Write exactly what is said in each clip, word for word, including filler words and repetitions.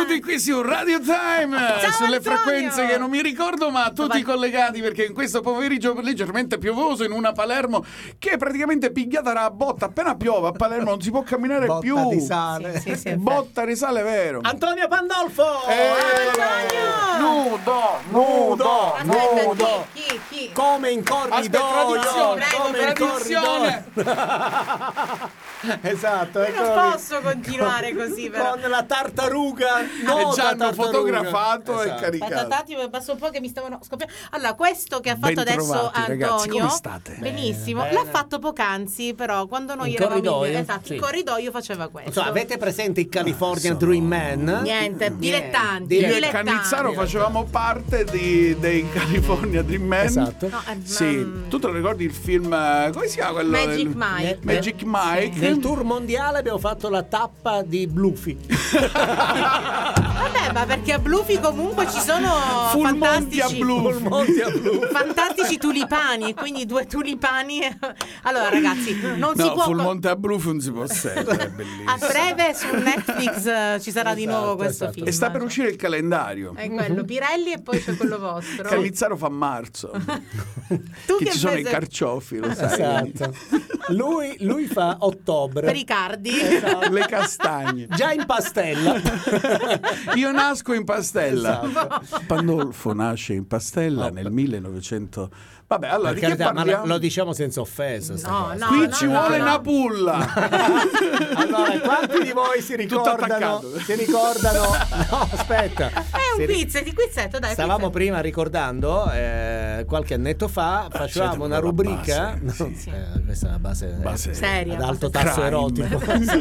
Benvenuti qui su Radio Time. Ciao, sulle Antonio. Frequenze che non mi ricordo, ma tutti Vai. collegati, perché in questo pomeriggio leggermente piovoso in una Palermo che è praticamente pigliata da botta. Appena piove a Palermo non si può camminare Botta più. di sale. Sì, sì, sì, è Botta di sale vero. Antonio Pandolfo! Eh, nudo, nudo, Aspetta, nudo. chi, chi, chi? Come in Aspetta, corridoio! tradizione, Come in tradizione. corridoio! Esatto, Io eccolo non lì. posso continuare così, però. Con la tartaruga E nota già hanno tartaruga. fotografato e Esatto. caricato. Aspetta un attimo, basta un po' che mi stavano scoppiando. Allora, questo che ha fatto adesso Bentrovati, Antonio, ragazzi, come state? benissimo, Bene, l'ha bene. fatto poc'anzi, però quando noi In eravamo corridoio? in, esatto, Sì. in corridoio faceva questo. Insomma, avete presente i California sono- Dream Man? Niente, dilettanti, Io e dilettanti. Cannizzaro facevamo parte di, dei California Dream Man. Esatto. No, eh, Sì, ma- tu te lo ricordi il film, eh, come si chiama quello? Magic del- Mike. Magic Mike. Nel tour mondiale abbiamo fatto la tappa di Bluffy. Vabbè, ma perché a Bluffy comunque ci sono Full Monty a fantastici Bluffy. Full Monty a Bluffy. fantastici tulipani, e quindi due tulipani. Allora, ragazzi, non si No, può Full Monte a Bluff non si può essere, è bellissimo. a breve su Netflix eh, ci sarà di Esatto, nuovo questo esatto. film. E sta per uscire il calendario. È quello, Pirelli, e poi c'è quello vostro. Cannizzaro fa marzo. Tu che che ci sono i mese- carciofi, lo sai. Esatto. Lui, lui fa ottobre. per i cardi. Le castagne. Già in pastella. Io nasco in pastella. Esatto. Pandolfo nasce in pastella nel millenovecento. Vabbè, allora Per di che carità, ma lo, parliamo? lo diciamo senza offesa. sta No, cosa. no, Qui no, ci no, vuole no. una pulla. Allora, quanti di voi si Tutto ricordano? attaccato. Si ricordano? No, aspetta. È un Si ri- quiz, di quizzetto, dai. Stavamo quizzetto. prima ricordando, eh, qualche annetto fa, facevamo siete una con la rubrica. base, no, sì. eh, questa è una base, Base Seria, ad alto base tasso crime. erotico.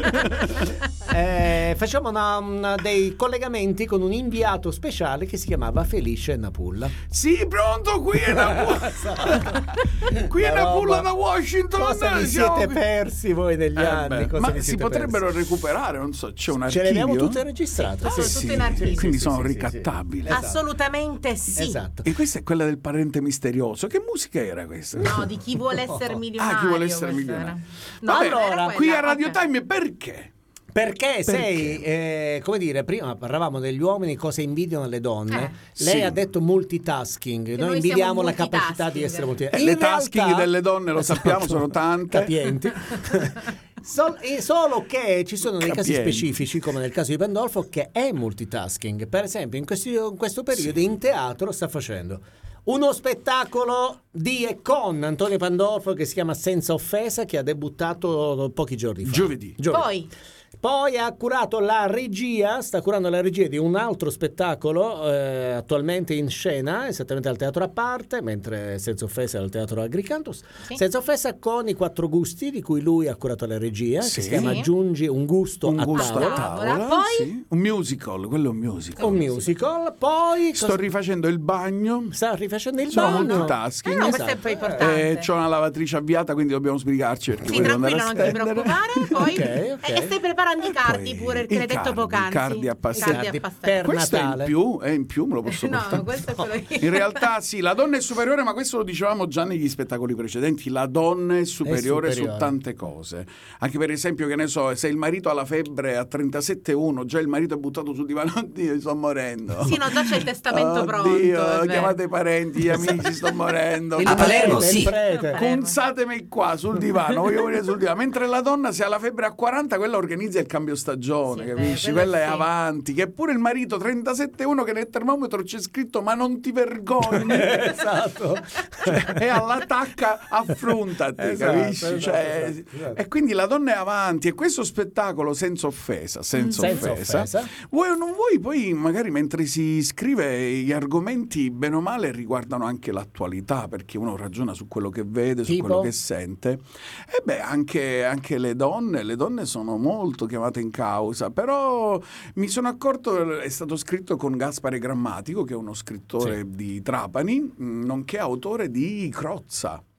eh, facciamo una- una- dei collegamenti con un inviato speciale che si chiamava Felice Napulla. Sì, pronto, qui è una pulla. Qui è La una pulla roba. da Washington. Cosa vi siamo siete qui. persi voi negli Eh, anni? beh, Cosa ma vi si siete potrebbero persi? recuperare, non so, c'è un Ce archivio. le abbiamo tutte registrate. Sì, sì. tutte in archivio. Quindi Sì, sono sì, sì, ricattabili. sì. Esatto. Assolutamente sì. Esatto. E questa è quella del parente misterioso. Che musica era questa? No, di chi vuole essere milionario. Ah, chi vuole essere questa milionario. era. No, Vabbè, era quella, qui a Radio ok. Time perché? Perché, sei, eh, come dire, prima parlavamo degli uomini, cosa invidiano le donne. Eh, Lei sì. ha detto multitasking. Noi, noi invidiamo siamo la capacità di multitasking. essere Eh, multitasking. le In tasking realtà- delle donne, lo sappiamo, Esatto. sono tante. Capienti. Sol- e solo che ci sono dei casi Capienti. specifici, come nel caso di Pandolfo, che è multitasking. Per esempio, in, questi- in questo periodo in teatro sta facendo uno spettacolo di e con Antonio Pandolfo che si chiama Senza Offesa, che ha debuttato pochi giorni fa. Giovedì. Poi Poi ha curato la regia, sta curando la regia di un altro spettacolo eh, attualmente in scena, esattamente al Teatro a Parte, mentre Senza Offesa è al Teatro Agricantus. Sì. Senza Offesa con i Quattro Gusti, di cui lui ha curato la regia, Sì. che si chiama Sì. Aggiungi un gusto Un a gusto tavola. a tavola. tavola. Poi- sì. Un musical, quello è un musical. Un musical. Poi Sto cosa- rifacendo il bagno. sta rifacendo il Sono bagno. multitasking. Eh no, questo è Esatto. poi importante. Eh, c'ho una lavatrice avviata, quindi dobbiamo sbrigarci perché Sì, poi devo andare tranquillo, a non ti stendere. preoccupare. Poi Ok, ok. E stai preparando i cardi Poi pure, i che l'hai detto cardi, poc'anzi. i cardi a pastella. I cardi a Cardi pastella. per Questo è in Natale. più, è in più, me lo posso No, portare. questo è quello che... In realtà sì, la donna è superiore, ma questo lo dicevamo già negli spettacoli precedenti, la donna è superiore, È superiore. su tante cose. Anche per esempio, che ne so, se il marito ha la febbre a trentasette virgola uno, già il marito è buttato sul divano, oddio, sto morendo. Sì, no, già c'è il testamento pronto. Oddio, è vero. chiamate i parenti, gli amici, sto morendo. Il A Palermo, prete, sì. il prete. Palermo. Punzatemi qua sul divano, voglio venire sul divano. Mentre la donna, se ha la febbre a quaranta, quella organizza il cambio stagione, Sì, capisci? beh, Quella è sì. avanti. Che pure il marito trentasette virgola uno che nel termometro c'è scritto ma non ti vergogni. Esatto. E all'attacca affrontati, Esatto, capisci? esatto, Cioè, esatto, esatto. E quindi la donna è avanti. E questo spettacolo, senza offesa, senza, Senza offesa, offesa. vuoi o non vuoi, poi magari mentre si scrive gli argomenti bene o male riguardano anche l'attualità, perché uno ragiona su quello che vede, su Tipo? quello che sente. E beh, anche, anche le donne, le donne sono molto chiamate in causa, però mi sono accorto, è stato scritto con Gaspare Grammatico, che è uno scrittore Sì. di Trapani, mh, nonché autore di Crozza.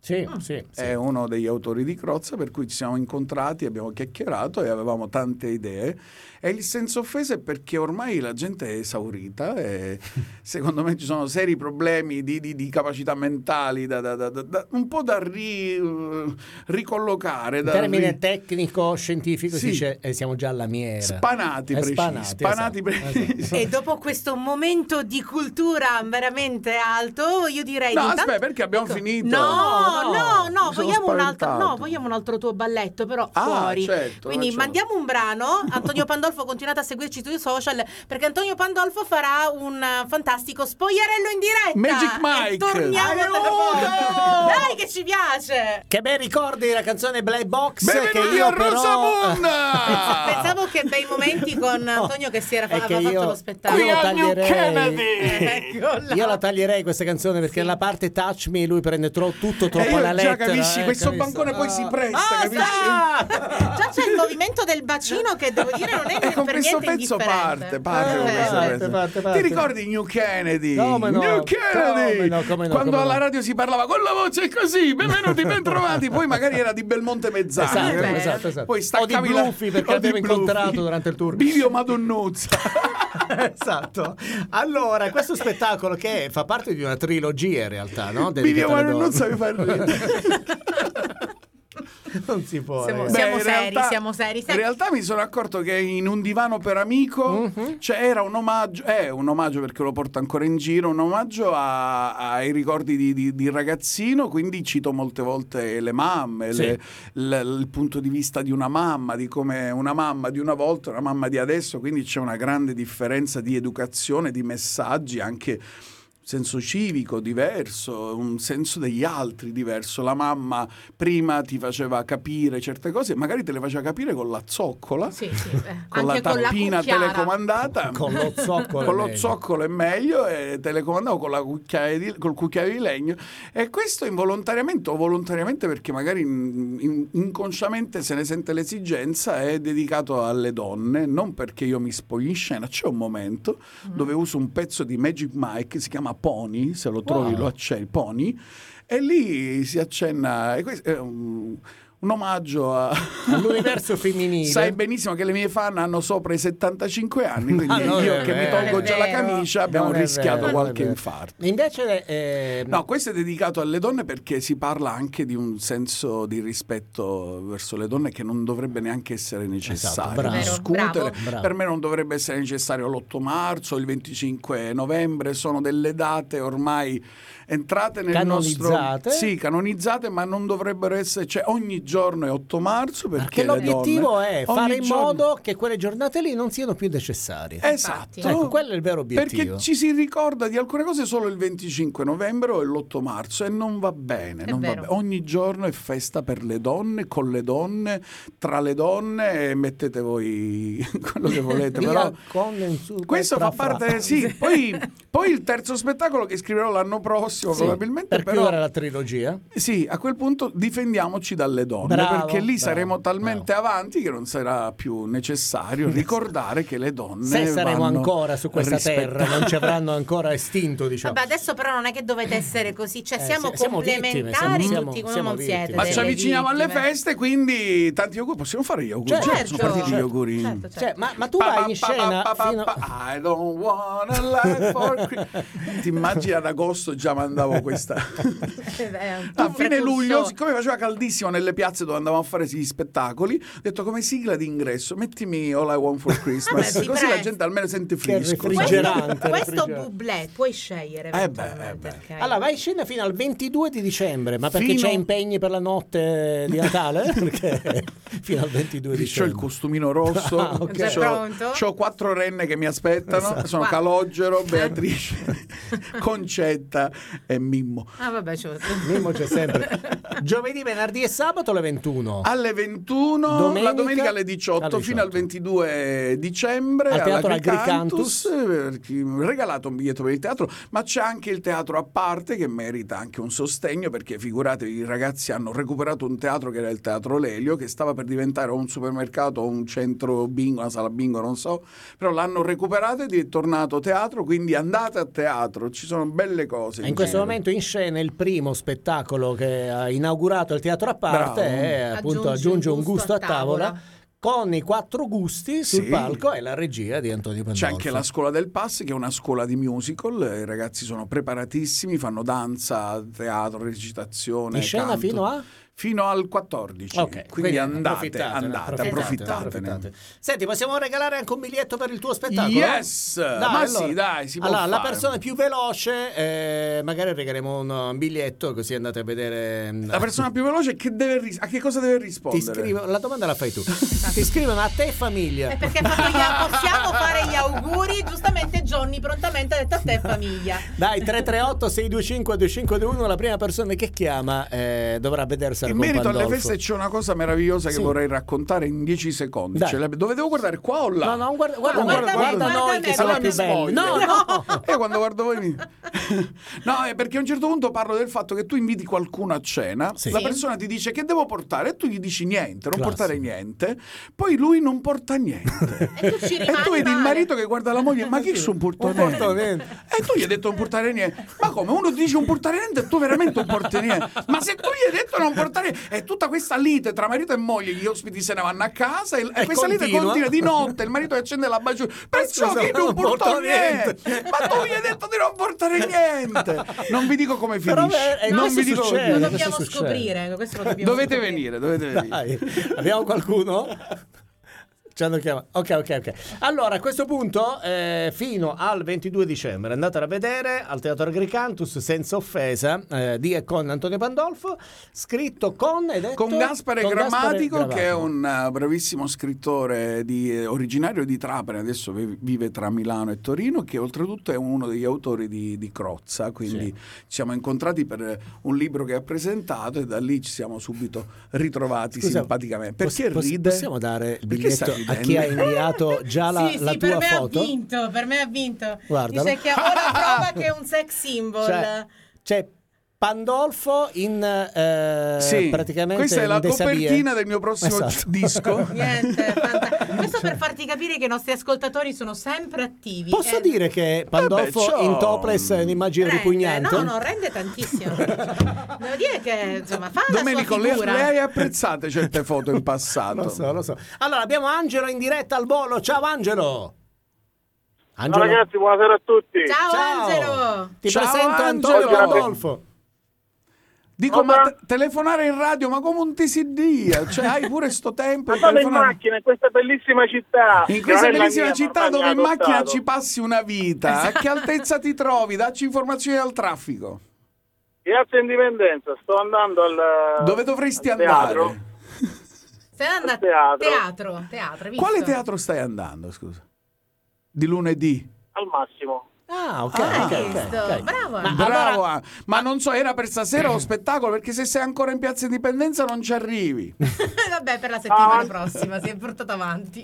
Sì, sì, sì. È uno degli autori di Crozza, per cui ci siamo incontrati, abbiamo chiacchierato e avevamo tante idee. E il senza offesa è perché ormai la gente è esaurita e secondo me ci sono seri problemi di, di, di capacità mentali da, da, da, da, un po' da ri, uh, ricollocare. In da termine ri... tecnico, scientifico, sì. si dice eh, siamo già alla miera. Spanati, Eh, precisi. spanati, Spanati esatto, precisi. esatto. E dopo questo momento di cultura veramente alto, io direi No, di intanto- aspetta, perché abbiamo Ecco. finito. No, No, no, no, mi sono vogliamo un, altro, spaventato. no, vogliamo un altro tuo balletto, però Ah, fuori. certo, Quindi certo. mandiamo un brano. Antonio Pandolfo, continuate a seguirci sui social, perché Antonio Pandolfo farà un uh, fantastico spogliarello in diretta. Magic Mike. E torniamo a Aiuto! Dai che ci piace. Che bei ricordi la canzone Black Box che Benvenuti io a però Rosamund! Pensavo che bei momenti con Antonio che si era è aveva che fatto io- lo spettacolo. io lo Qui al New taglierei. Kennedy. Ecco là. Io la taglierei questa canzone perché la parte Touch Me lui prende tro- tutto troppo E io alla già lettera. capisci, eh, questo capisci? bancone poi si presta, Ah, capisci? sta! Già c'è il movimento del bacino che devo dire non è E con per questo niente pezzo indifferente. parte, parte con Eh, questo parte, pezzo. parte, parte. Ti ricordi New Kennedy? Come no, New Kennedy! come no, come no, Quando come alla no. radio si parlava con la voce così, benvenuti, bentrovati, poi magari era di Belmonte Mezzani. Esatto, Eh, esatto, esatto. Poi o di staccavi la- Bluffi perché o di l'abbiamo Bluffi. incontrato durante il tour. Bivio Madonnuzza. Esatto. Allora, questo spettacolo che fa parte di una trilogia in realtà, no? Bivio Dedicata alle Madonnuzza donne. mi fa ridere. Non si può. Siamo- ragazzi. siamo in seri, realtà- siamo seri. In realtà mi sono accorto che in Un divano per amico Mhm. cioè era un omaggio, è un omaggio perché lo porto ancora in giro, un omaggio a- ai ricordi di, di- di ragazzino, quindi cito molte volte le mamme, Sì. le- l- il punto di vista di una mamma, di come una mamma di una volta, una mamma di adesso, quindi c'è una grande differenza di educazione, di messaggi, anche senso civico diverso, un senso degli altri diverso. La mamma prima ti faceva capire certe cose, magari te le faceva capire con la zoccola, Sì, sì, eh, con anche la con la tappina cucchiara. telecomandata. Con lo zoccolo. Con è lo meglio. zoccolo è meglio e telecomandavo con la cucchiaia di, col cucchiaio di legno, e questo involontariamente o volontariamente, perché magari in- in- inconsciamente se ne sente l'esigenza, è dedicato alle donne, non perché io mi spogli in scena. C'è un momento Mm. dove uso un pezzo di Magic Mike, si chiama Pony, se lo trovi Wow. lo accenni, Pony, e lì si accenna, e questo è un, un omaggio a... All'universo femminile. Sai benissimo che le mie fan hanno sopra i settantacinque anni, quindi Ma non io è che mi vero. tolgo già la Non è vero. camicia abbiamo Non è rischiato vero, non è qualche vero. infarto. Invece eh, No, questo è dedicato alle donne perché si parla anche di un senso di rispetto verso le donne che non dovrebbe neanche essere necessario. bravo. Vero, Discutere. bravo. Bravo. Per me non dovrebbe essere necessario l'otto marzo, il venticinque novembre, sono delle date ormai entrate nel Canonizzate. nostro... Sì, canonizzate, ma non dovrebbero essere... Cioè ogni giorno è otto marzo perché perché le l'obiettivo donne- è ogni fare in giorno- modo che quelle giornate lì non siano più necessarie. Esatto. Ecco, quello è il vero obiettivo. Perché ci si ricorda di alcune cose solo il venticinque novembre o l'otto marzo e non va bene, È non va vero. bene. Ogni giorno è festa per le donne, con le donne, tra le donne, e mettete voi quello che volete. Via Però con in su, questo fa fra, fra. parte, sì. Poi, poi il terzo spettacolo che scriverò l'anno prossimo Sì, probabilmente, per però chiudere la trilogia. sì, a quel punto difendiamoci dalle donne, Bravo, perché lì bravo, saremo talmente bravo. avanti che non sarà più necessario ricordare che le donne Se saremo vanno ancora su questa rispettate. terra, non ci avranno ancora estinto, diciamo. Vabbè, adesso però non è che dovete essere così, cioè Eh, siamo si- siamo complementari vittime, siamo- siamo- tutti, come siamo non siete. vittime. Ma ci delle avviciniamo alle vittime. feste, quindi tanti auguri. Possiamo fare gli auguri? Certo, Già sono partiti gli certo. auguri. Certo, certo. Cioè, ma, ma tu Pa, vai pa, in pa, scena pa, pa, fino pa, I don't wanna live for Christmas. Ti immagini ad agosto già mandavo questa. Eh, A un fine precursore. luglio, siccome faceva caldissimo nelle piazze dove andavamo a fare gli spettacoli, ho detto come sigla d'ingresso mettimi All I Want for Christmas, Vabbè, si così la presta. gente almeno sente Che fresco. refrigerante. Questo, questo refrigerante. bublé puoi scegliere Eh beh, eventualmente, eh beh. ok? Allora vai in scena fino al ventidue di dicembre, ma perché Fino- c'è impegni per la notte di Natale? Perché fino al ventidue C'ho il dicembre. costumino rosso, Ah, ok. Già pronto? c'ho quattro renne che mi aspettano, Esatto. sono Qua- Calogero, Beatrice, Concetta e Mimmo. Ah vabbè, cioè, Mimmo c'è sempre. Giovedì, venerdì e sabato alle ventuno. Alle ventuno, Domenica, la domenica alle diciotto, alle fino al ventidue dicembre al Teatro Agricantus, per chi- regalato un biglietto per il teatro, ma c'è anche il teatro a parte che merita anche un sostegno, perché figuratevi, i ragazzi hanno recuperato un teatro che era il Teatro Lelio, che stava per diventare un supermercato o un centro bingo, una sala bingo, non so, però l'hanno recuperato ed è tornato teatro, quindi andate a teatro, ci sono belle cose. In questo giro. momento in scena il primo spettacolo che ha inaugurato il teatro a parte Bravo. è appunto Aggiunge un gusto a tavola, con i quattro gusti sul Sì. palco e la regia di Antonio Pandolfo. C'è anche la Scuola del Pass, che è una scuola di musical, i ragazzi sono preparatissimi, fanno danza, teatro, recitazione, in scena canto. fino a? Fino al quattordici, Ok, quindi andate, approfittatene, andate, approfittate, approfittatene. approfittate. Senti, possiamo regalare anche un biglietto per il tuo spettacolo? Yes! Dai, Ma allora, sì, dai, si può allora, la fare. persona più veloce, eh, magari regaliamo un, un biglietto, così andate a vedere. La persona più veloce che deve ris- a che cosa deve Ti rispondere? scrivo, la domanda la fai tu. Ti scrivono a te e famiglia. È perché fatto gli- possiamo fare gli auguri. Giustamente Johnny prontamente ha detto a te famiglia. Dai, tre tre otto sei due cinque due cinque due uno, la prima persona che chiama eh, dovrà vedersela In con merito alle Pandolfo. feste c'è una cosa meravigliosa che Sì. vorrei raccontare in dieci secondi. Dai. Ce l'ab- dove devo guardare? Qua o là? No, no, guarda, guarda, No, guarda, guarda me, guarda guarda noi me, che siamo allora più mi belli. spoiler. No, no. E quando guardo voi mi... No, è perché a un certo punto parlo del fatto che tu inviti qualcuno a cena, Sì. la Sì. persona ti dice che devo portare e tu gli dici niente, non Classico. portare niente, poi lui non porta niente. E tu ci E rimani tu vedi il male. marito che guarda la moglie, ma che sono portato Non porto niente. E tu gli hai detto non portare niente. Ma come? Uno ti dice non portare niente e tu veramente non porti niente. Ma se tu gli hai detto non portare niente, è tutta questa lite tra marito e moglie, gli ospiti se ne vanno a casa e, e E questa lite continua. continua di notte, il marito accende la baciù. Perciò scusa, che non non porto porto niente. niente. Ma tu gli hai detto di non portare niente. Non vi dico come Però, finisce. eh, non questo vi dico come succede. Lo finisce. dobbiamo Cosa succede? scoprire. Questo lo dobbiamo Dovete scoprire. venire, dovete venire. Dai, abbiamo qualcuno? Ci hanno chiamato. Ok, ok, ok. Allora, a questo punto, eh, fino al ventidue dicembre, andatela a vedere al Teatro Agricantus, senza offesa, eh, di e con Antonio Pandolfo, scritto con ed Con Gaspare con Grammatico, Gaspare che è Grammatico. un uh, bravissimo scrittore di, eh, originario di Trapani, adesso vi- vive tra Milano e Torino, che oltretutto è uno degli autori di, di Crozza, quindi ci siamo incontrati per un libro che ha presentato e da lì ci siamo subito ritrovati Scusa, simpaticamente. poss- Perché poss- ride? Possiamo dare il Perché stai biglietto a chi ha ridendo? inviato già la, sì, la sì, tua per me foto? ha vinto, per me ha vinto. Guardalo. Dice che ora prova che è un sex symbol. Cioè, c'è Pandolfo in eh, Sì, praticamente questa è la in desabie. copertina del mio prossimo Esatto. disco. Niente, fanta- questo per farti capire che i nostri ascoltatori sono sempre attivi. Posso Eh, dire che Pandolfo Vabbè, ciao. in topless è un'immagine rende, ripugnante? No, no, rende tantissimo. Devo dire che insomma fa Domenico, la le, sua figura. le hai apprezzate certe foto in passato? Lo so, lo so. Allora, abbiamo Angelo in diretta al volo. Ciao Angelo. Ciao ragazzi, buonasera a tutti. Ciao, Ciao. Angelo. Ti Ciao, presento Angelo. Antonio Pandolfo. Dico, Cosa? ma te- telefonare in radio, ma come un ti si dia? Cioè, hai pure sto tempo Ma di sono in telefonare? macchina in questa bellissima città. In che questa non è la bellissima mia, città ma dove ormai in mi ha macchina adottato. ci passi una vita, a che altezza ti trovi? Dacci informazioni dal traffico. Piazza Indipendenza, sto andando al Dove dovresti al andare? teatro. Sei andato Teatro. teatro, teatro, hai visto? Quale teatro stai andando, scusa? Di lunedì? Al massimo. Ah, ok, Ah, ok, hai ok, visto? ok. Bravo. Ma Bravo, allora- ah. ma non so, era per stasera lo spettacolo, perché se sei ancora in Piazza Indipendenza non ci arrivi. Vabbè, per la settimana Ah. prossima si è portato avanti.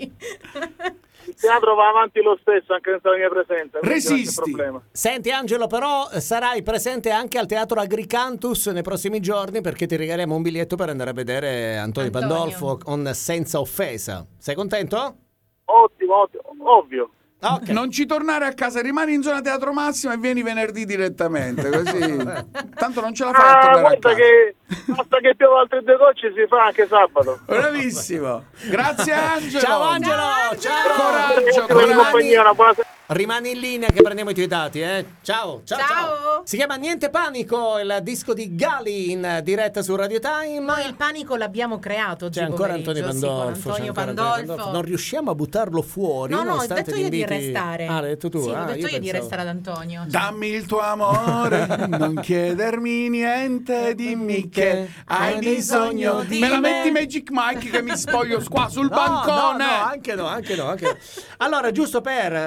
Il teatro va avanti lo stesso anche senza la mia presenza. quindi non c'è Resisti. problema. Senti Angelo, però eh, sarai presente anche al Teatro Agricantus nei prossimi giorni, perché ti regaliamo un biglietto per andare a vedere Antonio, Antonio. Pandolfo con Senza Offesa. Sei contento? Ottimo, ottimo, ovvio. Ok. Non ci tornare a casa, rimani in zona Teatro Massimo e vieni venerdì direttamente, così tanto non ce la fai a Ah, tornare a guarda casa. che basta che piova altre due gocce si fa anche sabato. Bravissimo. Grazie Angelo. Ciao Angelo, Ciao, ciao. Coraggio, Grazie per la coraggio. compagnia, una buona serata. Rimani in linea che prendiamo i tuoi dati, eh. Ciao, ciao, ciao. Ciao. Si chiama Niente Panico, il disco di Gali in diretta su Radio Time. Noi il panico l'abbiamo creato oggi C'è ancora pomeriggio, Antonio sì, con Pandolfo. c'è Antonio ancora Pandolfo. Non riusciamo a buttarlo fuori. No, no, ho nonostante detto gli io di inviti- restare. Ah, l'hai detto tu? Sì, Ah, ho detto io, di pensavo- restare ad Antonio. Dammi il tuo amore, non chiedermi niente, dimmi che hai bisogno di me. La metti Magic Mike che mi spoglio qua sul No, bancone. no, no, anche no, anche no, anche no. Allora, giusto per eh,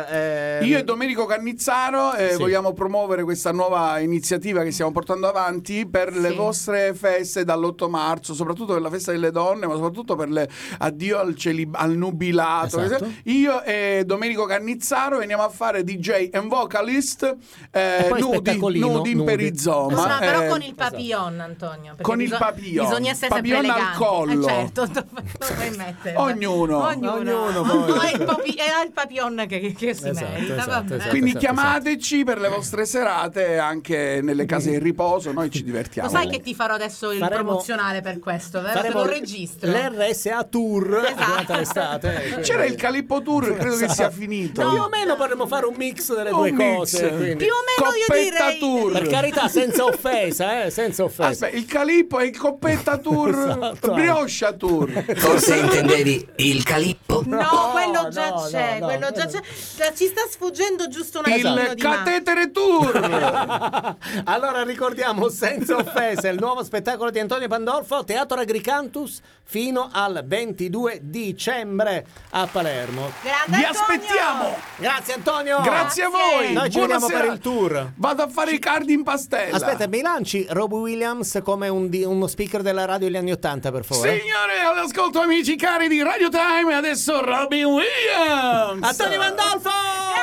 Eh, Io e Domenico Cannizzaro eh, sì. vogliamo promuovere questa nuova iniziativa che stiamo portando avanti per le Sì. vostre feste dall'otto marzo, soprattutto per la festa delle donne, ma soprattutto per le addio al, celib- al nubilato. Esatto. Io e Domenico Cannizzaro veniamo a fare D J and vocalist eh, E poi nudi, spettacolino, nudi in nudi. perizoma. No, però eh, con il papillon, Antonio. perché con il biso- papillon. Bisogna essere Papillon sempre al eleganti. collo. Eh, certo, lo puoi mettere. Ognuno. Ognuno. Ognuno poi. Oh, è il papi- è il papillon che, che si Esatto, merita. esatto, vabbè. esatto. Quindi chiamateci per le vostre serate anche nelle case di riposo, noi ci divertiamo. Lo sai che ti farò adesso il Faremo- promozionale per questo, vero? Te faremo lo registro. l'R S A Tour Esatto. durante l'estate. quindi- C'era il Calippo Tour, credo che sia finito. Più o meno potremmo fare un mix delle Un due mix. cose. quindi- Più o meno io Coppetta direi. Tour. Per carità, senza offesa, eh, senza offesa. Aspetta, il Calippo e il Coppetta Tour, Esatto. Brioscia Tour. Forse intendevi il calippo? No, No, quello già no, c'è, no, no, quello già quello- c'è. Ci sta sfuggendo giusto un attimo Il di mano. Catetere Tour. Allora ricordiamo senza offesa il nuovo spettacolo di Antonio Pandolfo, Teatro Agricantus, fino al ventidue dicembre a Palermo. Grande Vi Antonio! aspettiamo. Grazie Antonio. Grazie a voi. Noi ci vediamo Buonasera. per il tour. Vado a fare i cardi in pastella. Aspetta, mi lanci Robbie Williams come un di- uno speaker della radio degli anni Ottanta, per favore? Signore, all'ascolto amici cari di Radio Time, e adesso Robin Williams. Antonio Pandolfo!